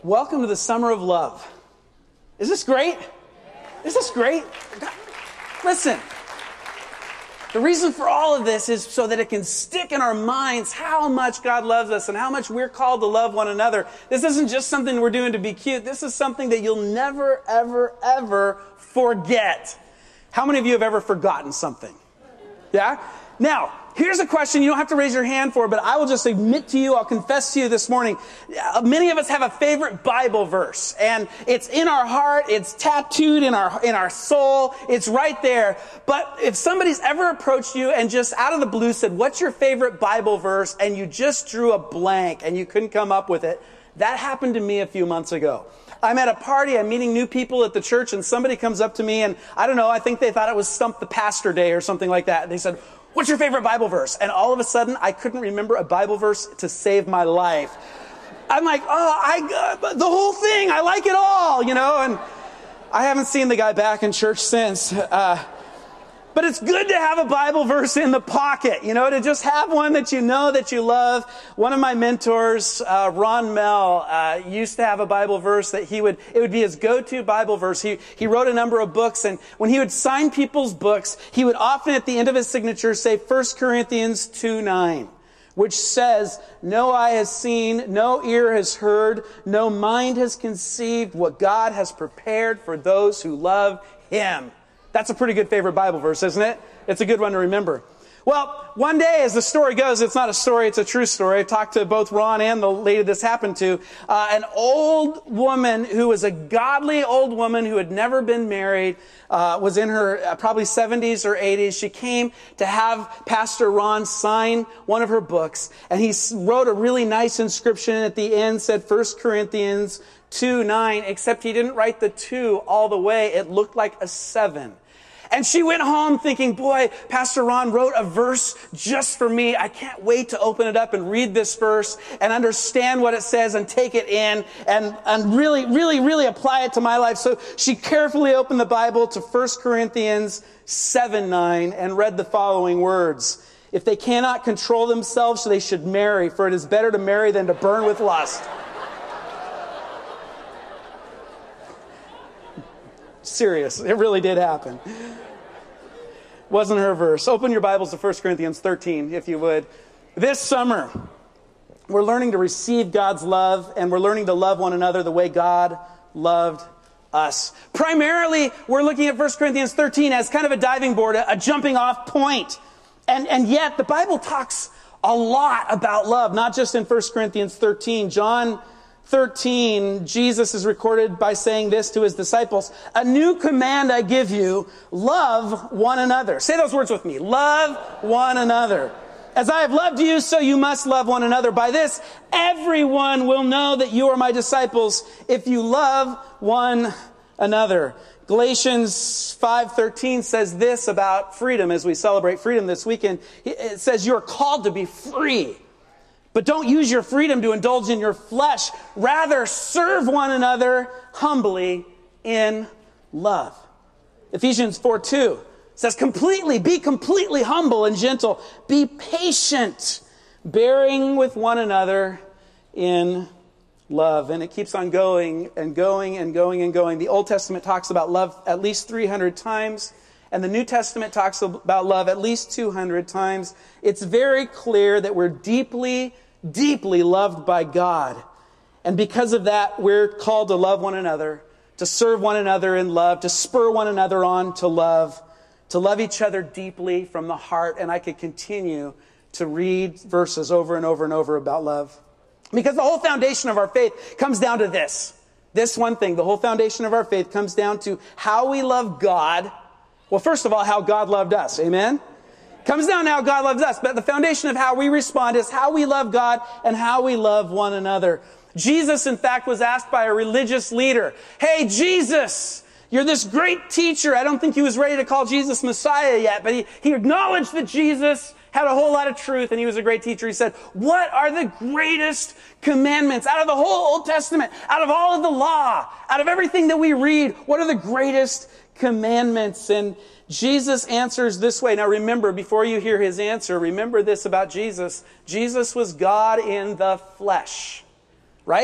Welcome to the Summer of Love. Is this great? Is this great? Listen, the reason for all of this is so that it can stick in our minds how much God loves us and how much we're called to love one another. This isn't just something we're doing to be cute. This is something that you'll never, ever, ever forget. How many of you have ever forgotten something? Yeah? Now, here's a question you don't have to raise your hand for, but I will just admit to you, I'll confess to you this morning. Many of us have a favorite Bible verse, and it's in our heart, it's tattooed in our soul, it's right there. But if somebody's ever approached you and just out of the blue said, what's your favorite Bible verse? And you just drew a blank and you couldn't come up with it. That happened to me a few months ago. I'm at a party, I'm meeting new people at the church, and somebody comes up to me and, I don't know, I think they thought it was Stump the Pastor Day or something like that. They said, what's your favorite Bible verse? And all of a sudden, I couldn't remember a Bible verse to save my life. I'm like, the whole thing, I like it all, and I haven't seen the guy back in church since. But it's good to have a Bible verse in the pocket, to just have one that you know that you love. One of my mentors, Ron Mell, used to have a Bible verse that it would be his go-to Bible verse. He wrote a number of books, and when he would sign people's books, he would often at the end of his signature say 1 Corinthians 2:9, which says, no eye has seen, no ear has heard, no mind has conceived what God has prepared for those who love Him. That's a pretty good favorite Bible verse, isn't it? It's a good one to remember. Well, one day, as the story goes, it's not a story, it's a true story. I've talked to both Ron and the lady this happened to. An old woman who was a godly old woman who had never been married, was in her probably 70s or 80s. She came to have Pastor Ron sign one of her books, and he wrote a really nice inscription at the end, said 1 Corinthians 2:9, except he didn't write the 2 all the way. It looked like a 7. And she went home thinking, boy, Pastor Ron wrote a verse just for me. I can't wait to open it up and read this verse and understand what it says and take it in and really, really, really apply it to my life. So she carefully opened the Bible to 1 Corinthians 7:9 and read the following words. If they cannot control themselves, they should marry, for it is better to marry than to burn with lust. Serious. It really did happen. Wasn't her verse. Open your Bibles to 1 Corinthians 13, if you would. This summer, we're learning to receive God's love, and we're learning to love one another the way God loved us. Primarily, we're looking at 1 Corinthians 13 as kind of a diving board, a jumping off point. And yet, the Bible talks a lot about love, not just in 1 Corinthians 13. John 13, Jesus is recorded by saying this to his disciples. A new command I give you, love one another. Say those words with me. Love one another. As I have loved you, so you must love one another. By this, everyone will know that you are my disciples if you love one another. Galatians 5:13 says this about freedom as we celebrate freedom this weekend. It says you're called to be free. But don't use your freedom to indulge in your flesh. Rather, serve one another humbly in love. Ephesians 4:2 says, be completely humble and gentle. Be patient, bearing with one another in love. And it keeps on going and going and going and going. The Old Testament talks about love at least 300 times. And the New Testament talks about love at least 200 times. It's very clear that we're deeply, deeply loved by God. And because of that, we're called to love one another, to serve one another in love, to spur one another on to love each other deeply from the heart. And I could continue to read verses over and over and over about love. Because the whole foundation of our faith comes down to this. This one thing, the whole foundation of our faith comes down to how we love God. Well, first of all, how God loved us. Amen? Comes down to how God loves us. But the foundation of how we respond is how we love God and how we love one another. Jesus, in fact, was asked by a religious leader, hey, Jesus, you're this great teacher. I don't think he was ready to call Jesus Messiah yet, but he acknowledged that Jesus had a whole lot of truth and he was a great teacher. He said, what are the greatest commandments out of the whole Old Testament, out of all of the law, out of everything that we read? What are the greatest commandments? And Jesus answers this way. Now remember, before you hear his answer, remember this about Jesus. Jesus was God in the flesh, right?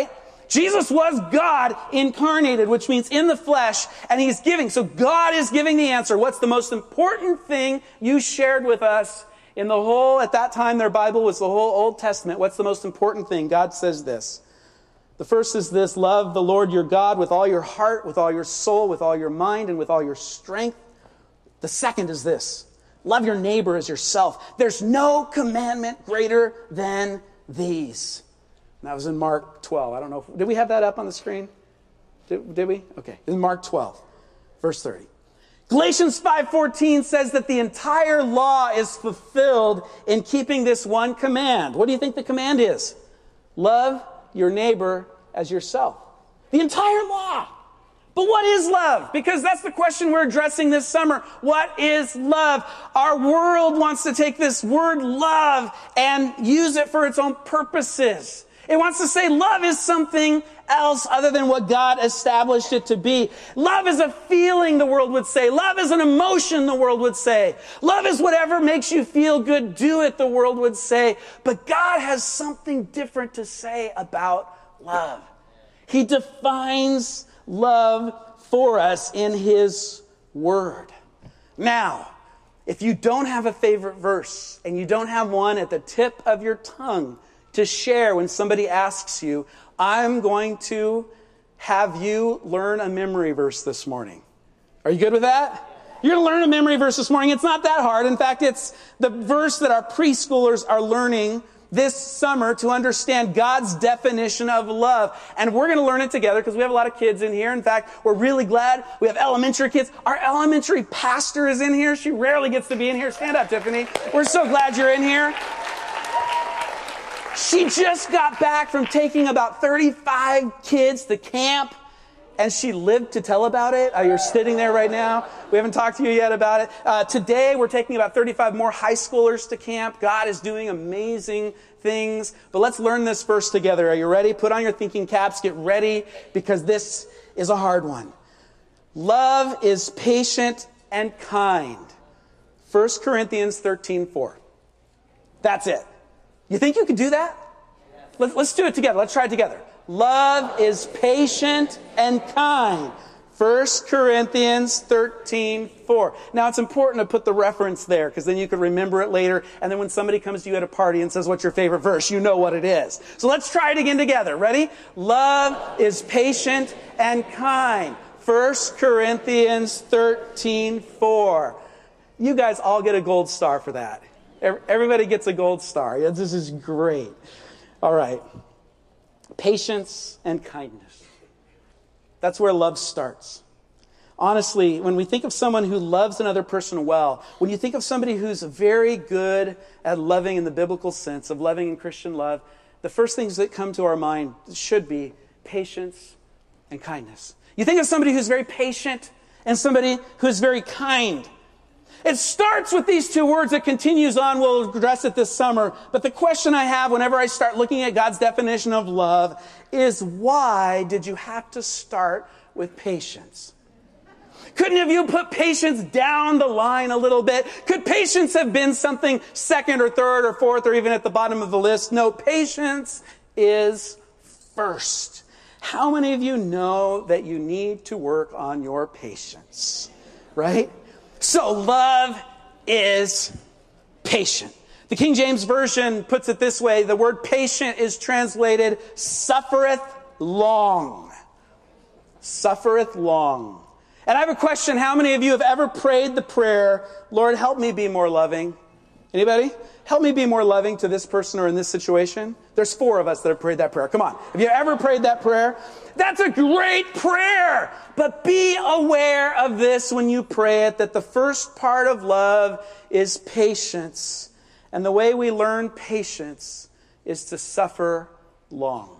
Jesus was God incarnated, which means in the flesh, and he's giving. So God is giving the answer. What's the most important thing you shared with us in the whole, at that time their Bible was the whole Old Testament. What's the most important thing? God says this. The first is this: love the Lord your God with all your heart, with all your soul, with all your mind, and with all your strength. The second is this: love your neighbor as yourself. There's no commandment greater than these. And that was in Mark 12. I don't know. Did we have that up on the screen? Did we? Okay. In Mark 12, verse 30. Galatians 5:14 says that the entire law is fulfilled in keeping this one command. What do you think the command is? Love your neighbor as yourself. The entire law. But what is love? Because that's the question we're addressing this summer. What is love? Our world wants to take this word love and use it for its own purposes. It wants to say love is something else other than what God established it to be. Love is a feeling, the world would say. Love is an emotion, the world would say. Love is whatever makes you feel good, do it, the world would say. But God has something different to say about love. He defines love for us in His Word. Now, if you don't have a favorite verse and you don't have one at the tip of your tongue to share when somebody asks you, I'm going to have you learn a memory verse this morning. Are you good with that? You're going to learn a memory verse this morning. It's not that hard. In fact, it's the verse that our preschoolers are learning this summer to understand God's definition of love. And we're going to learn it together because we have a lot of kids in here. In fact, we're really glad we have elementary kids. Our elementary pastor is in here. She rarely gets to be in here. Stand up, Tiffany. We're so glad you're in here. She just got back from taking about 35 kids to camp, and she lived to tell about it. You're sitting there right now. We haven't talked to you yet about it. Today, we're taking about 35 more high schoolers to camp. God is doing amazing things. But let's learn this verse together. Are you ready? Put on your thinking caps. Get ready, because this is a hard one. Love is patient and kind. 1 Corinthians 13:4. That's it. You think you could do that? Let's do it together. Let's try it together. Love is patient and kind. 1 Corinthians 13:4. Now, it's important to put the reference there because then you can remember it later. And then when somebody comes to you at a party and says, what's your favorite verse? You know what it is. So let's try it again together. Ready? Love is patient and kind. 1 Corinthians 13:4. You guys all get a gold star for that. Everybody gets a gold star. Yeah, this is great. All right. Patience and kindness. That's where love starts. Honestly, when we think of someone who loves another person well, when you think of somebody who's very good at loving in the biblical sense of loving in Christian love, the first things that come to our mind should be patience and kindness. You think of somebody who's very patient and somebody who's very kind. It starts with these two words. It continues on. We'll address it this summer. But the question I have whenever I start looking at God's definition of love is, why did you have to start with patience? Couldn't have you put patience down the line a little bit? Could patience have been something second or third or fourth or even at the bottom of the list? No, patience is first. How many of you know that you need to work on your patience? Right? So love is patient. The King James Version puts it this way. The word patient is translated suffereth long. Suffereth long. And I have a question. How many of you have ever prayed the prayer, Lord, help me be more loving? Anybody? Help me be more loving to this person or in this situation. There's 4 of us that have prayed that prayer. Come on. Have you ever prayed that prayer? That's a great prayer. But be aware of this when you pray it, that the first part of love is patience. And the way we learn patience is to suffer long.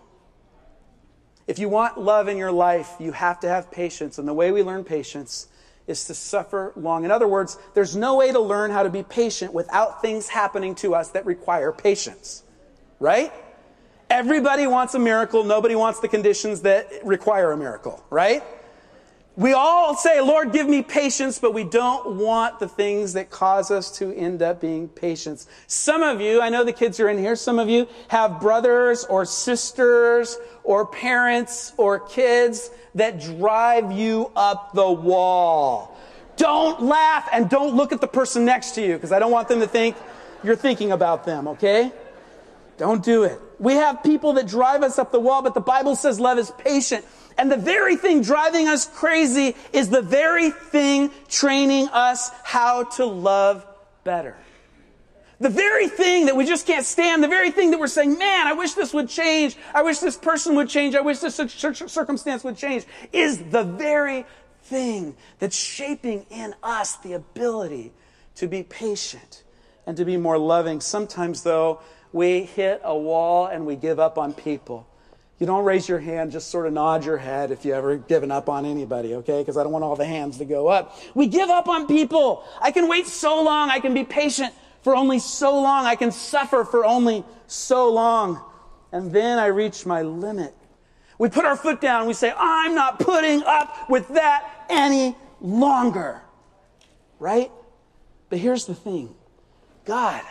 If you want love in your life, you have to have patience. And the way we learn patience is to suffer long. In other words, there's no way to learn how to be patient without things happening to us that require patience. Right? Everybody wants a miracle. Nobody wants the conditions that require a miracle. Right? We all say, Lord, give me patience, but we don't want the things that cause us to end up being patient. Some of you, I know the kids are in here, some of you have brothers or sisters or parents or kids that drive you up the wall. Don't laugh and don't look at the person next to you, because I don't want them to think you're thinking about them, okay? Don't do it. We have people that drive us up the wall, but the Bible says love is patient. And the very thing driving us crazy is the very thing training us how to love better. The very thing that we just can't stand, the very thing that we're saying, man, I wish this would change. I wish this person would change. I wish this circumstance would change, is the very thing that's shaping in us the ability to be patient and to be more loving. Sometimes, though, we hit a wall and we give up on people. You don't raise your hand, just sort of nod your head if you ever given up on anybody, okay? Because I don't want all the hands to go up. We give up on people. I can wait so long. I can be patient for only so long. I can suffer for only so long. And then I reach my limit. We put our foot down. We say, I'm not putting up with that any longer. Right? But here's the thing. God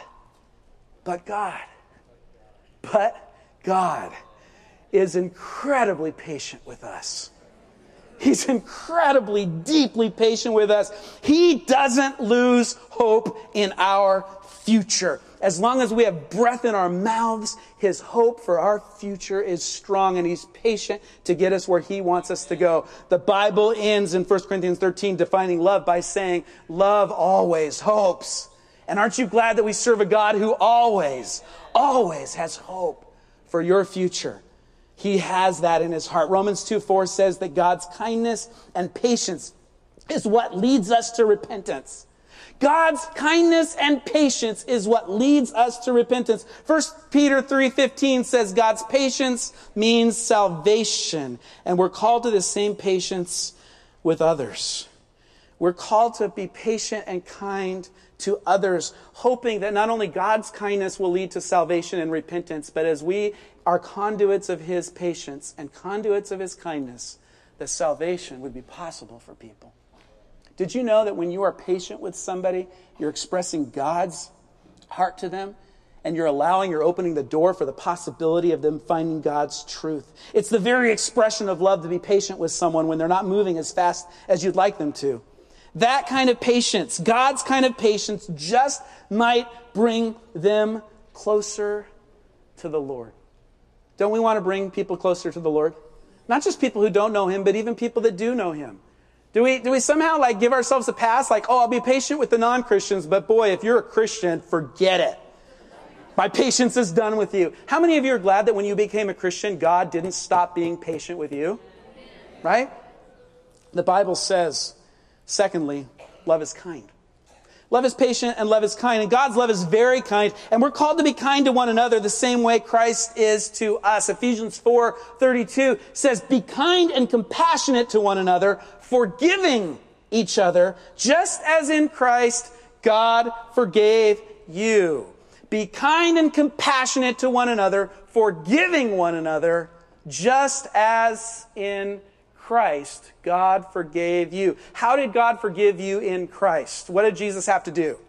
is incredibly patient with us. He's incredibly, deeply patient with us. He doesn't lose hope in our future. As long as we have breath in our mouths, His hope for our future is strong, and He's patient to get us where He wants us to go. The Bible ends in 1 Corinthians 13 defining love by saying, love always hopes. And aren't you glad that we serve a God who always has hope for your future? He has that in His heart. Romans 2:4 says that God's kindness and patience is what leads us to repentance. God's kindness and patience is what leads us to repentance. 1 Peter 3:15 says God's patience means salvation. And we're called to the same patience with others. We're called to be patient and kind to others, hoping that not only God's kindness will lead to salvation and repentance, but as we are conduits of His patience and conduits of His kindness, that salvation would be possible for people. Did you know that when you are patient with somebody, you're expressing God's heart to them, and you're opening the door for the possibility of them finding God's truth? It's the very expression of love to be patient with someone when they're not moving as fast as you'd like them to. That kind of patience, God's kind of patience, just might bring them closer to the Lord. Don't we want to bring people closer to the Lord? Not just people who don't know Him, but even people that do know Him. Do we somehow give ourselves a pass? I'll be patient with the non-Christians, but boy, if you're a Christian, forget it. My patience is done with you. How many of you are glad that when you became a Christian, God didn't stop being patient with you? Right? The Bible says, secondly, love is kind. Love is patient and love is kind. And God's love is very kind. And we're called to be kind to one another the same way Christ is to us. Ephesians 4:32 says, be kind and compassionate to one another, forgiving each other, just as in Christ God forgave you. Be kind and compassionate to one another, forgiving one another, just as in Christ, God forgave you. How did God forgive you in Christ? What did Jesus have to do?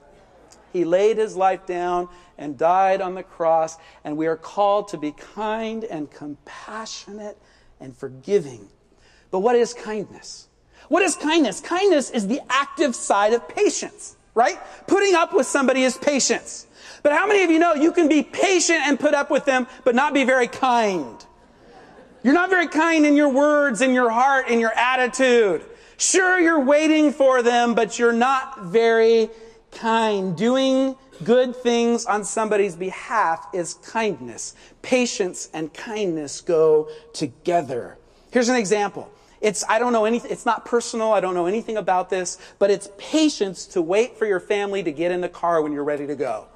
He laid His life down and died on the cross, and we are called to be kind and compassionate and forgiving. But what is kindness? What is kindness? Kindness is the active side of patience, right? Putting up with somebody is patience. But how many of you know you can be patient and put up with them, but not be very kind? You're not very kind in your words, in your heart, in your attitude. Sure, you're waiting for them, but you're not very kind. Doing good things on somebody's behalf is kindness. Patience and kindness go together. Here's an example. I don't know anything. It's not personal. I don't know anything about this, but it's patience to wait for your family to get in the car when you're ready to go.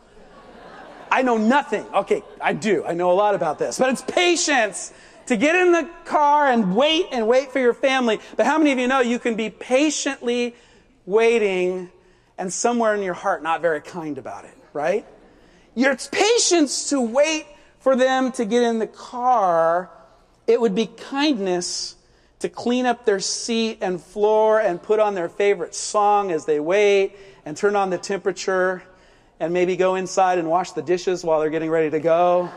I know nothing. Okay, I do. I know a lot about this, but it's patience to get in the car and wait for your family. But how many of you know you can be patiently waiting and somewhere in your heart not very kind about it, right? It's patience to wait for them to get in the car. It would be kindness to clean up their seat and floor and put on their favorite song as they wait and turn on the temperature and maybe go inside and wash the dishes while they're getting ready to go.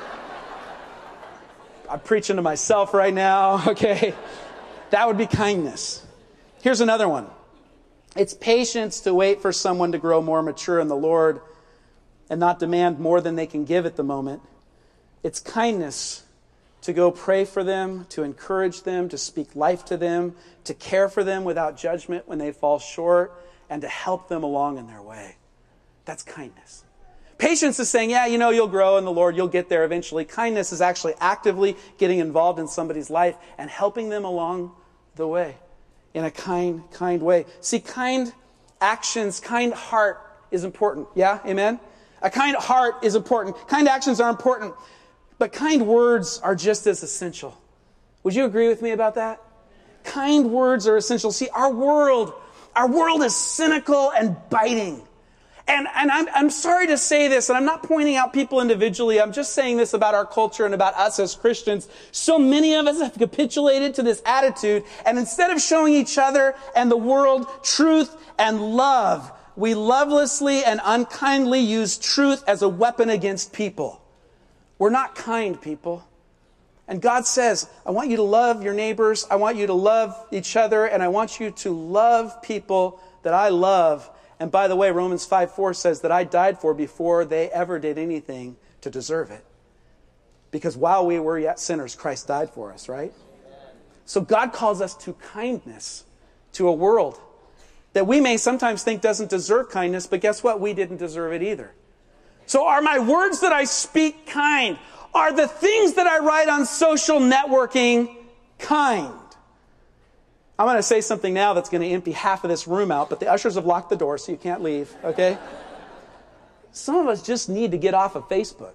I'm preaching to myself right now, okay? That would be kindness. Here's another one. It's patience to wait for someone to grow more mature in the Lord and not demand more than they can give at the moment. It's kindness to go pray for them, to encourage them, to speak life to them, to care for them without judgment when they fall short, and to help them along in their way. That's kindness. Patience is saying, yeah, you'll grow in the Lord, you'll get there eventually. Kindness is actually actively getting involved in somebody's life and helping them along the way in a kind way. See, kind actions, kind heart is important. Yeah, amen? A kind heart is important. Kind actions are important. But kind words are just as essential. Would you agree with me about that? Kind words are essential. See, our world is cynical and biting. And I'm sorry to say this, and I'm not pointing out people individually. I'm just saying this about our culture and about us as Christians. So many of us have capitulated to this attitude, and instead of showing each other and the world truth and love, we lovelessly and unkindly use truth as a weapon against people. We're not kind people. And God says, I want you to love your neighbors, I want you to love each other, and I want you to love people that I love. And by the way, Romans 5:4 says that I died for before they ever did anything to deserve it. Because while we were yet sinners, Christ died for us, right? So God calls us to kindness to a world that we may sometimes think doesn't deserve kindness, but guess what? We didn't deserve it either. So are my words that I speak kind? Are the things that I write on social networking kind? I'm going to say something now that's going to empty half of this room out, but the ushers have locked the door, so you can't leave, okay? Some of us just need to get off of Facebook.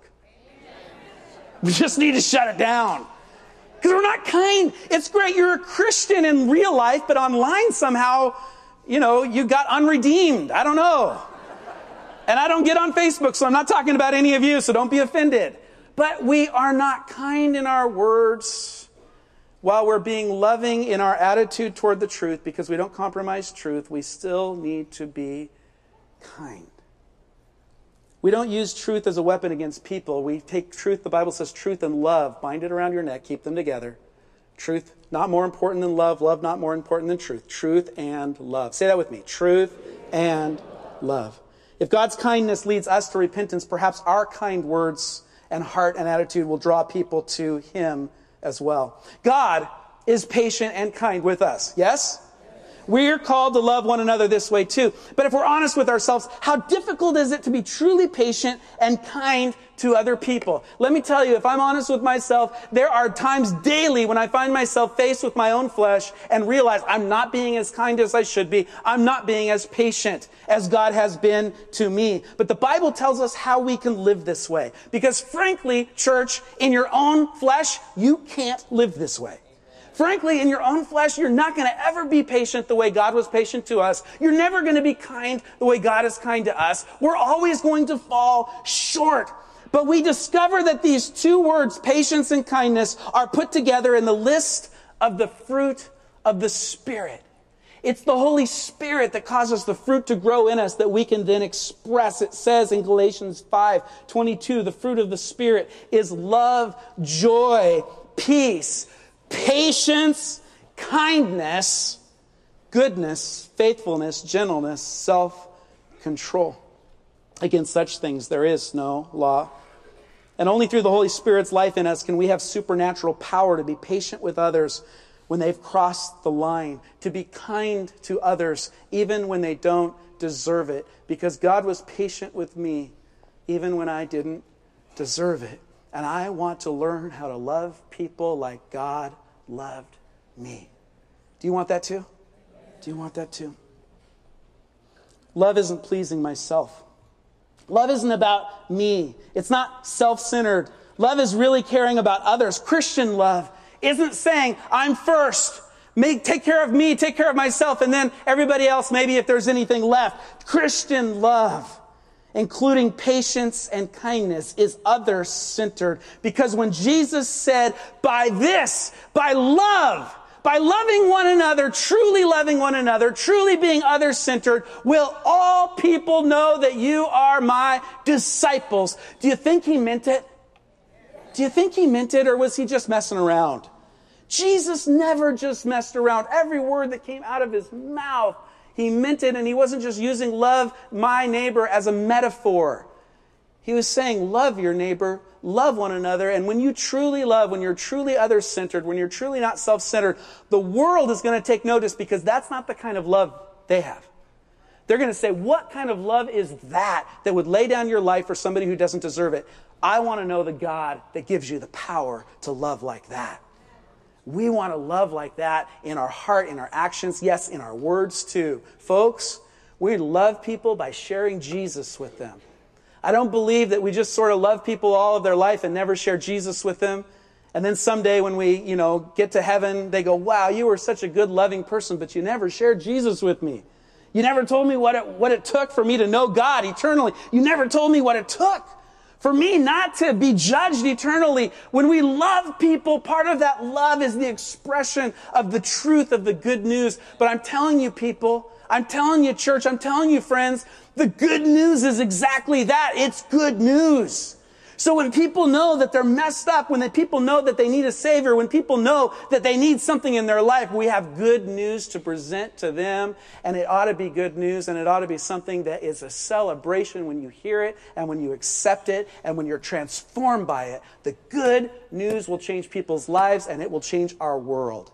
We just need to shut it down. Because we're not kind. It's great you're a Christian in real life, but online somehow, you got unredeemed. I don't know. And I don't get on Facebook, so I'm not talking about any of you, so don't be offended. But we are not kind in our words while we're being loving in our attitude toward the truth, because we don't compromise truth. We still need to be kind. We don't use truth as a weapon against people. We take truth, the Bible says truth and love, bind it around your neck, keep them together. Truth not more important than love, love not more important than truth. Truth and love. Say that with me. Truth and love. If God's kindness leads us to repentance, perhaps our kind words and heart and attitude will draw people to Him as well. God is patient and kind with us. Yes? We're called to love one another this way too. But if we're honest with ourselves, how difficult is it to be truly patient and kind to other people? Let me tell you, if I'm honest with myself, there are times daily when I find myself faced with my own flesh and realize I'm not being as kind as I should be. I'm not being as patient as God has been to me. But the Bible tells us how we can live this way. Because frankly, church, in your own flesh, you can't live this way. Frankly, in your own flesh, you're not going to ever be patient the way God was patient to us. You're never going to be kind the way God is kind to us. We're always going to fall short. But we discover that these two words, patience and kindness, are put together in the list of the fruit of the Spirit. It's the Holy Spirit that causes the fruit to grow in us that we can then express. It says in Galatians 5:22, the fruit of the Spirit is love, joy, peace, patience, kindness, goodness, faithfulness, gentleness, self-control. Against such things there is no law. And only through the Holy Spirit's life in us can we have supernatural power to be patient with others when they've crossed the line, to be kind to others even when they don't deserve it, because God was patient with me even when I didn't deserve it. And I want to learn how to love people like God loved me. Do you want that too? Do you want that too? Love isn't pleasing myself. Love isn't about me. It's not self-centered. Love is really caring about others. Christian love isn't saying, I'm first. Take care of me, take care of myself, and then everybody else, maybe if there's anything left. Christian love, including patience and kindness, is other-centered. Because when Jesus said, by love, by loving one another, truly being other-centered, will all people know that you are my disciples. Do you think he meant it? Do you think he meant it, or was he just messing around? Jesus never just messed around. Every word that came out of his mouth, he meant it, and he wasn't just using love my neighbor as a metaphor. He was saying, love your neighbor, love one another, and when you truly love, when you're truly other-centered, when you're truly not self-centered, the world is going to take notice because that's not the kind of love they have. They're going to say, what kind of love is that would lay down your life for somebody who doesn't deserve it? I want to know the God that gives you the power to love like that. We want to love like that in our heart, in our actions, yes, in our words too. Folks, we love people by sharing Jesus with them. I don't believe that we just sort of love people all of their life and never share Jesus with them. And then someday when we, get to heaven, they go, wow, you were such a good, loving person, but you never shared Jesus with me. You never told me what it took for me to know God eternally. You never told me what it took for me not to be judged eternally. When we love people, part of that love is the expression of the truth of the good news. But I'm telling you, people, I'm telling you, church, I'm telling you, friends, the good news is exactly that. It's good news. So when people know that they're messed up, when people know that they need a Savior, when people know that they need something in their life, we have good news to present to them. And it ought to be good news, and it ought to be something that is a celebration when you hear it, and when you accept it, and when you're transformed by it. The good news will change people's lives, and it will change our world.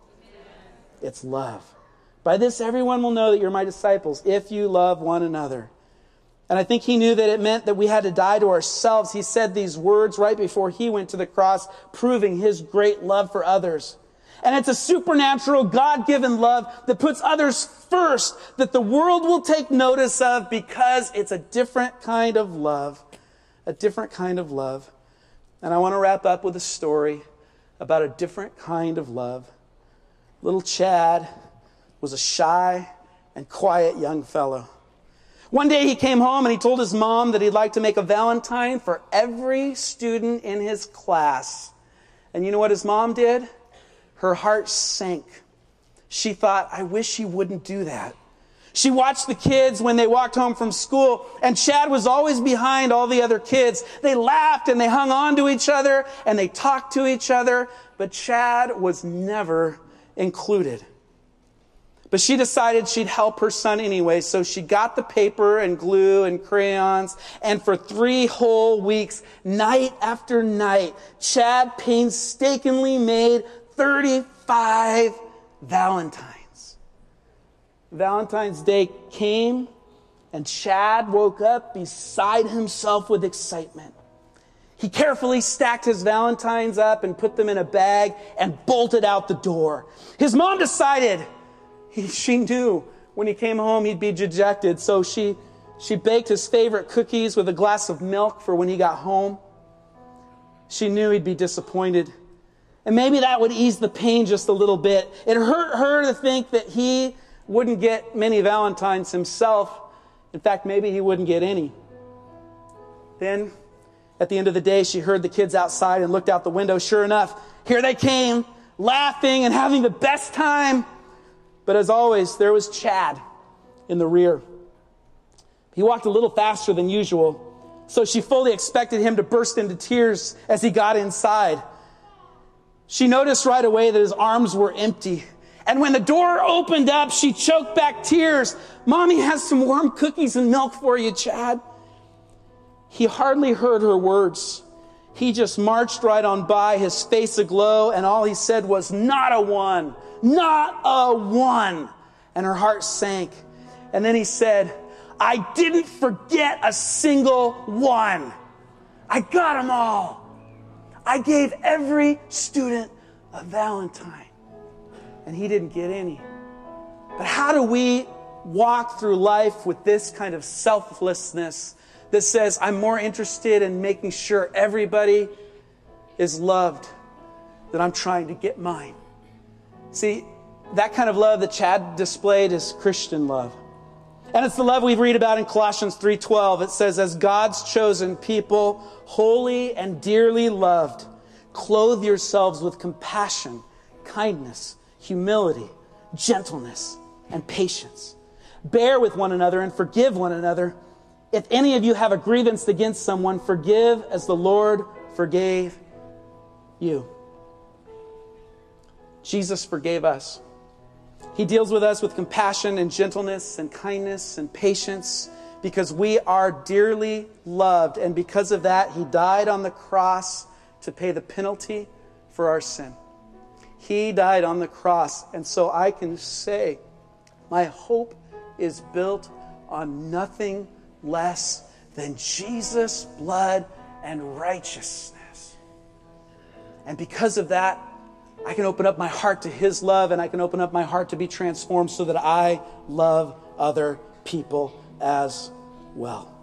It's love. By this, everyone will know that you're my disciples, if you love one another. And I think he knew that it meant that we had to die to ourselves. He said these words right before he went to the cross, proving his great love for others. And it's a supernatural, God-given love that puts others first, that the world will take notice of because it's a different kind of love. A different kind of love. And I want to wrap up with a story about a different kind of love. Little Chad was a shy and quiet young fellow. One day he came home and he told his mom that he'd like to make a Valentine for every student in his class. And you know what his mom did? Her heart sank. She thought, I wish he wouldn't do that. She watched the kids when they walked home from school, and Chad was always behind all the other kids. They laughed and they hung on to each other and they talked to each other, but Chad was never included. But she decided she'd help her son anyway, so she got the paper and glue and crayons, and for 3 whole weeks, night after night, Chad painstakingly made 35 Valentines. Valentine's Day came, and Chad woke up beside himself with excitement. He carefully stacked his Valentines up and put them in a bag and bolted out the door. His mom decided she knew when he came home he'd be dejected, so she baked his favorite cookies with a glass of milk for when he got home. She knew he'd be disappointed. And maybe that would ease the pain just a little bit. It hurt her to think that he wouldn't get many Valentines himself. In fact, maybe he wouldn't get any. Then, at the end of the day, she heard the kids outside and looked out the window. Sure enough, here they came, laughing and having the best time. But as always, there was Chad in the rear. He walked a little faster than usual, so she fully expected him to burst into tears as he got inside. She noticed right away that his arms were empty. And when the door opened up, she choked back tears. Mommy has some warm cookies and milk for you, Chad. He hardly heard her words. He just marched right on by, his face aglow, and all he said was, not a one. Not a one. And her heart sank. And then he said, I didn't forget a single one. I got them all. I gave every student a Valentine. And he didn't get any. But how do we walk through life with this kind of selflessness that says, I'm more interested in making sure everybody is loved than I'm trying to get mine? See, that kind of love that Chad displayed is Christian love. And it's the love we read about in Colossians 3:12. It says, as God's chosen people, holy and dearly loved, clothe yourselves with compassion, kindness, humility, gentleness, and patience. Bear with one another and forgive one another. If any of you have a grievance against someone, forgive as the Lord forgave you. Jesus forgave us. He deals with us with compassion and gentleness and kindness and patience because we are dearly loved. And because of that, He died on the cross to pay the penalty for our sin. He died on the cross. And so I can say, my hope is built on nothing less than Jesus' blood and righteousness. And because of that, I can open up my heart to His love, and I can open up my heart to be transformed so that I love other people as well.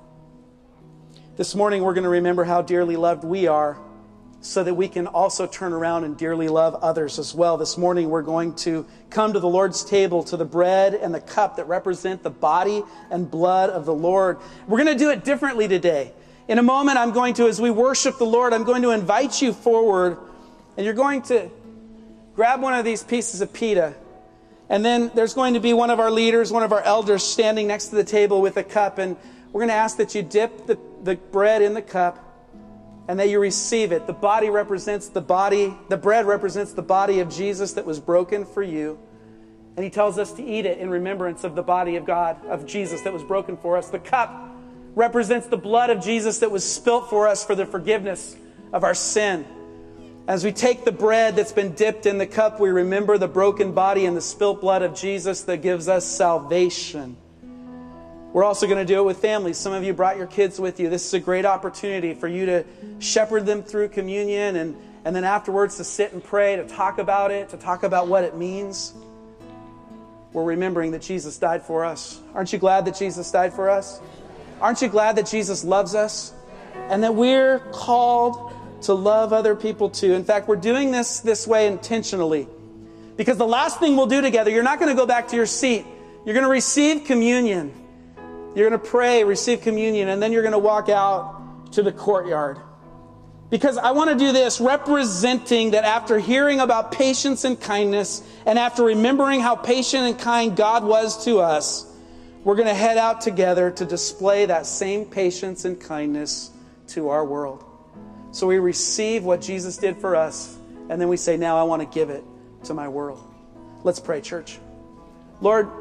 This morning, we're going to remember how dearly loved we are so that we can also turn around and dearly love others as well. This morning, we're going to come to the Lord's table, to the bread and the cup that represent the body and blood of the Lord. We're going to do it differently today. In a moment, I'm going to, as we worship the Lord, I'm going to invite you forward, and you're going to grab one of these pieces of pita, and then there's going to be one of our leaders, one of our elders standing next to the table with a cup, and we're going to ask that you dip the bread in the cup and that you receive it. The body represents the body, the bread represents the body of Jesus that was broken for you, and He tells us to eat it in remembrance of the body of God, of Jesus that was broken for us. The cup represents the blood of Jesus that was spilt for us for the forgiveness of our sin. As we take the bread that's been dipped in the cup, we remember the broken body and the spilt blood of Jesus that gives us salvation. We're also going to do it with families. Some of you brought your kids with you. This is a great opportunity for you to shepherd them through communion and then afterwards to sit and pray, to talk about it, to talk about what it means. We're remembering that Jesus died for us. Aren't you glad that Jesus died for us? Aren't you glad that Jesus loves us? And that we're called to love other people too. In fact, we're doing this way intentionally. Because the last thing we'll do together, you're not going to go back to your seat. You're going to receive communion. You're going to pray, receive communion, and then you're going to walk out to the courtyard. Because I want to do this representing that after hearing about patience and kindness, and after remembering how patient and kind God was to us, we're going to head out together to display that same patience and kindness to our world. So we receive what Jesus did for us, and then we say, now I want to give it to my world. Let's pray, church. Lord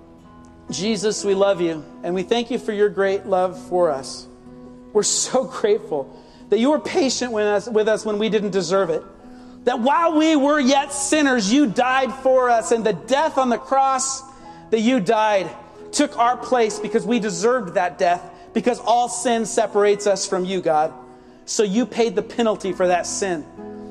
Jesus, we love you, and we thank you for your great love for us. We're so grateful that you were patient with us when we didn't deserve it. That while we were yet sinners, you died for us, and the death on the cross that you died took our place because we deserved that death, because all sin separates us from you, God. So you paid the penalty for that sin,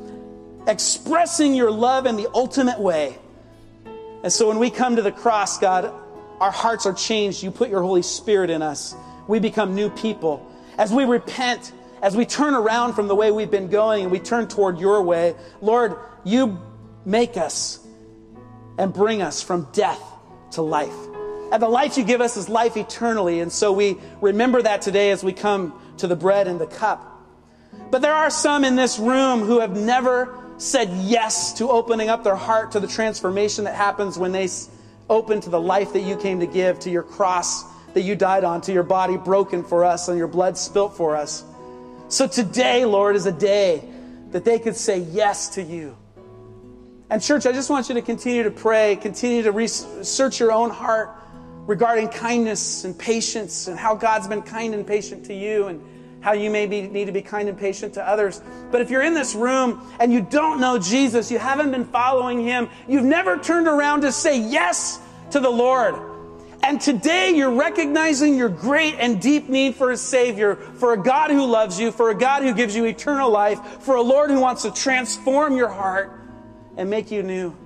expressing your love in the ultimate way. And so when we come to the cross, God, our hearts are changed. You put your Holy Spirit in us. We become new people. As we repent, as we turn around from the way we've been going and we turn toward your way, Lord, you make us and bring us from death to life. And the life you give us is life eternally. And so we remember that today as we come to the bread and the cup. But there are some in this room who have never said yes to opening up their heart to the transformation that happens when they open to the life that you came to give, to your cross that you died on, to your body broken for us and your blood spilt for us. So today, Lord, is a day that they could say yes to you. And church, I just want you to continue to pray, continue to search your own heart regarding kindness and patience and how God's been kind and patient to you and how you need to be kind and patient to others. But if you're in this room and you don't know Jesus, you haven't been following him, you've never turned around to say yes to the Lord. And today you're recognizing your great and deep need for a Savior, for a God who loves you, for a God who gives you eternal life, for a Lord who wants to transform your heart and make you new.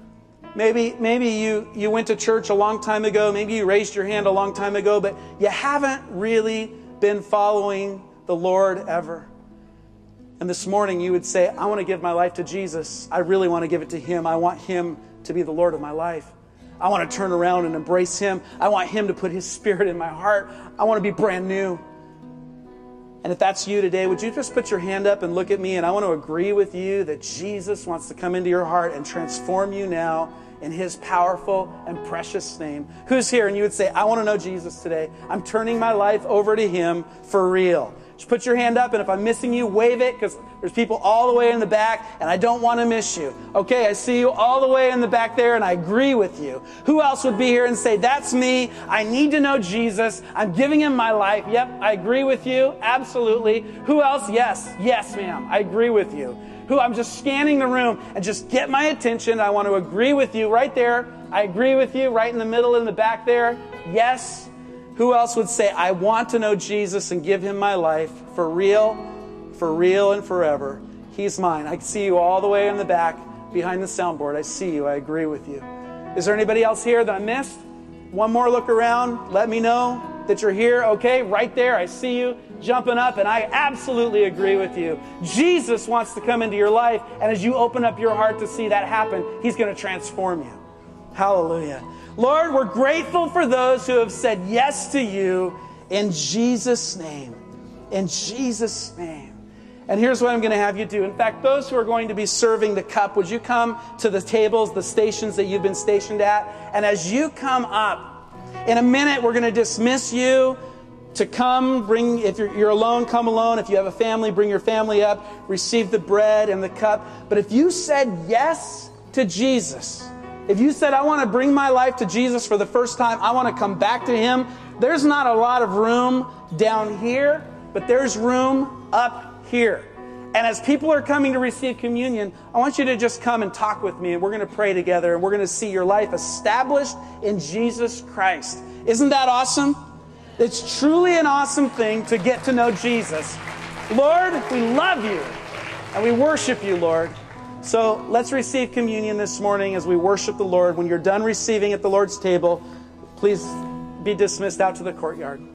Maybe you went to church a long time ago, maybe you raised your hand a long time ago, but you haven't really been following the Lord ever. And this morning you would say, I want to give my life to Jesus. I really want to give it to him. I want him to be the Lord of my life. I want to turn around and embrace him. I want him to put his Spirit in my heart. I want to be brand new. And if that's you today, would you just put your hand up and look at me? And I want to agree with you that Jesus wants to come into your heart and transform you now in His powerful and precious name. Who's here? And you would say, I want to know Jesus today. I'm turning my life over to Him for real. Just put your hand up, and if I'm missing you, wave it, because there's people all the way in the back, and I don't want to miss you. Okay, I see you all the way in the back there, and I agree with you. Who else would be here and say, that's me, I need to know Jesus, I'm giving Him my life. Yep, I agree with you, absolutely. Who else? Yes, ma'am, I agree with you. Who? I'm just scanning the room, and just get my attention. I want to agree with you right there. I agree with you right in the middle, in the back there. Yes. Who else would say, I want to know Jesus and give Him my life for real and forever? He's mine. I see you all the way in the back behind the soundboard. I see you. I agree with you. Is there anybody else here that I missed? One more look around. Let me know that you're here. Okay, right there. I see you jumping up, and I absolutely agree with you. Jesus wants to come into your life, and as you open up your heart to see that happen, He's going to transform you. Hallelujah. Lord, we're grateful for those who have said yes to you in Jesus' name. In Jesus' name. And here's what I'm going to have you do. In fact, those who are going to be serving the cup, would you come to the tables, the stations that you've been stationed at? And as you come up, in a minute, we're going to dismiss you to come. Bring, if you're alone, come alone. If you have a family, bring your family up. Receive the bread and the cup. But if you said yes to Jesus, if you said, I want to bring my life to Jesus for the first time, I want to come back to Him, there's not a lot of room down here, but there's room up here. And as people are coming to receive communion, I want you to just come and talk with me, and we're going to pray together, and we're going to see your life established in Jesus Christ. Isn't that awesome? It's truly an awesome thing to get to know Jesus. Lord, we love you, and we worship you, Lord. So let's receive communion this morning as we worship the Lord. When you're done receiving at the Lord's table, please be dismissed out to the courtyard.